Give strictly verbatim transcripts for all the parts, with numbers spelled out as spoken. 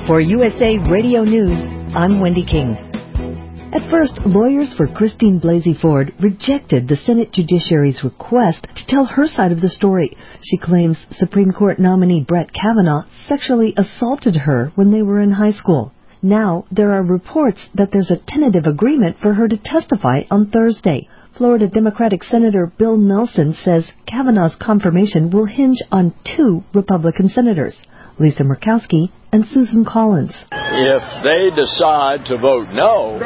For U S A Radio News, I'm Wendy King. At first, lawyers for Christine Blasey Ford rejected the Senate Judiciary's request to tell her side of the story. She claims Supreme Court nominee Brett Kavanaugh sexually assaulted her when they were in high school. Now, there are reports that there's a tentative agreement for her to testify on Thursday. Florida Democratic Senator Bill Nelson says Kavanaugh's confirmation will hinge on two Republican senators, Lisa Murkowski and Susan Collins. If they decide to vote no,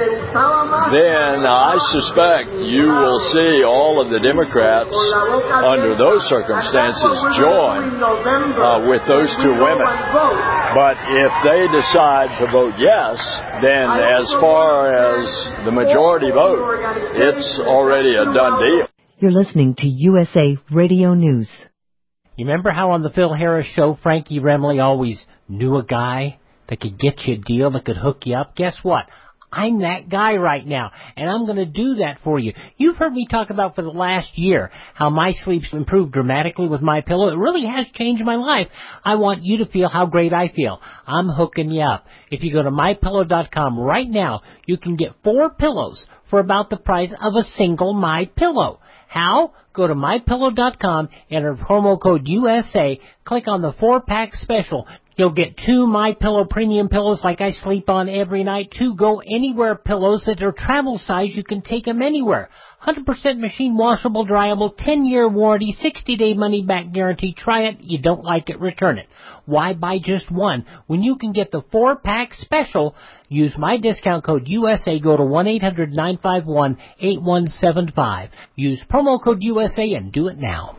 then I suspect you will see all of the Democrats under those circumstances join uh, with those two women. But if they decide to vote yes, then as far as the majority vote, it's already a done deal. You're listening to U S A Radio News. You remember how on the Phil Harris show, Frankie Remley always knew a guy that could get you a deal, that could hook you up? Guess what? I'm that guy right now, and I'm going to do that for you. You've heard me talk about for the last year how my sleep's improved dramatically with MyPillow. It really has changed my life. I want you to feel how great I feel. I'm hooking you up. If you go to my pillow dot com right now, you can get four pillows for about the price of a single MyPillow. How? Go to my pillow dot com, enter promo code U S A, click on the four-pack special. You'll get two MyPillow premium pillows like I sleep on every night, two Go Anywhere pillows that are travel size. You can take them anywhere. one hundred percent machine washable, dryable, ten-year warranty, sixty-day money-back guarantee. Try it. You don't like it, return it. Why buy just one when you can get the four-pack special? Use my discount code U S A. Go to one eight hundred nine five one eight one seven five. Use promo code U S A and do it now.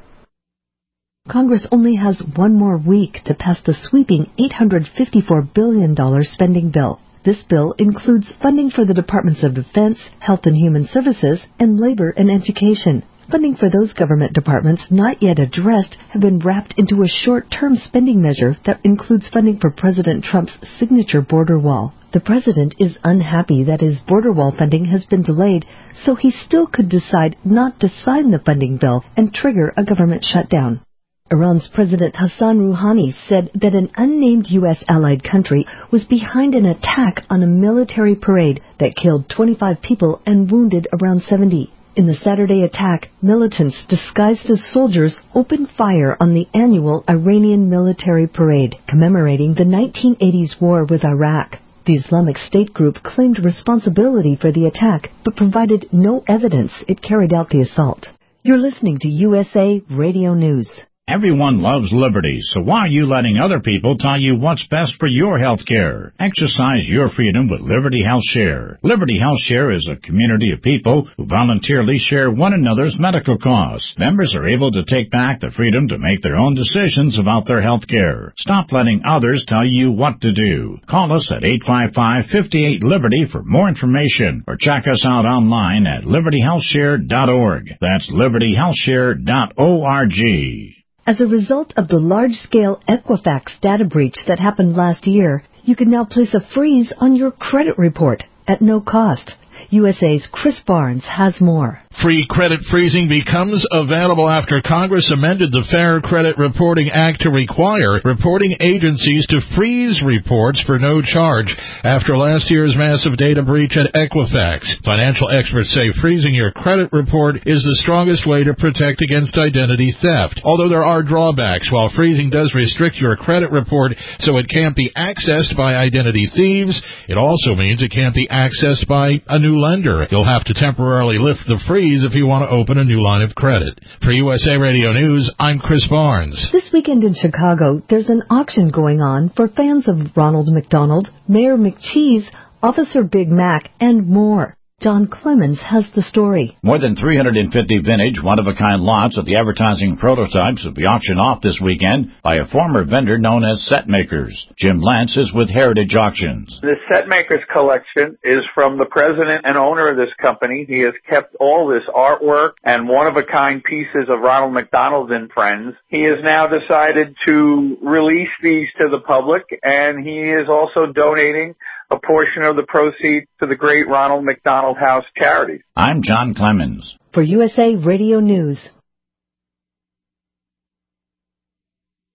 Congress only has one more week to pass the sweeping eight hundred fifty-four billion dollars spending bill. This bill includes funding for the Departments of Defense, Health and Human Services, and Labor and Education. Funding for those government departments not yet addressed have been wrapped into a short-term spending measure that includes funding for President Trump's signature border wall. The president is unhappy that his border wall funding has been delayed, so he still could decide not to sign the funding bill and trigger a government shutdown. Iran's President Hassan Rouhani said that an unnamed U S allied country was behind an attack on a military parade that killed twenty-five people and wounded around seventy. In the Saturday attack, militants disguised as soldiers opened fire on the annual Iranian military parade, commemorating the nineteen eighties war with Iraq. The Islamic State group claimed responsibility for the attack, but provided no evidence it carried out the assault. You're listening to U S A Radio News. Everyone loves liberty, so why are you letting other people tell you what's best for your health care? Exercise your freedom with Liberty Health Share. Liberty Health Share is a community of people who voluntarily share one another's medical costs. Members are able to take back the freedom to make their own decisions about their health care. Stop letting others tell you what to do. Call us at eight five five, five eight, LIBERTY for more information, or check us out online at liberty health share dot org. That's liberty health share dot org. As a result of the large-scale Equifax data breach that happened last year, you can now place a freeze on your credit report at no cost. U S A's Chris Barnes has more. Free credit freezing becomes available after Congress amended the Fair Credit Reporting Act to require reporting agencies to freeze reports for no charge after last year's massive data breach at Equifax. Financial experts say freezing your credit report is the strongest way to protect against identity theft. Although there are drawbacks, while freezing does restrict your credit report so it can't be accessed by identity thieves, it also means it can't be accessed by a new lender. You'll have to temporarily lift the freeze if you want to open a new line of credit. For U S A Radio News, I'm Chris Barnes. This weekend in Chicago, there's an auction going on for fans of Ronald McDonald, Mayor McCheese, Officer Big Mac, and more. John Clemens has the story. More than three hundred fifty vintage, one-of-a-kind lots of the advertising prototypes will be auctioned off this weekend by a former vendor known as Set Makers. Jim Lance is with Heritage Auctions. The Set Makers collection is from the president and owner of this company. He has kept all this artwork and one-of-a-kind pieces of Ronald McDonald and Friends. He has now decided to release these to the public, and he is also donating a portion of the proceeds to the Great Ronald McDonald House charity. I'm John Clemens. For U S A Radio News,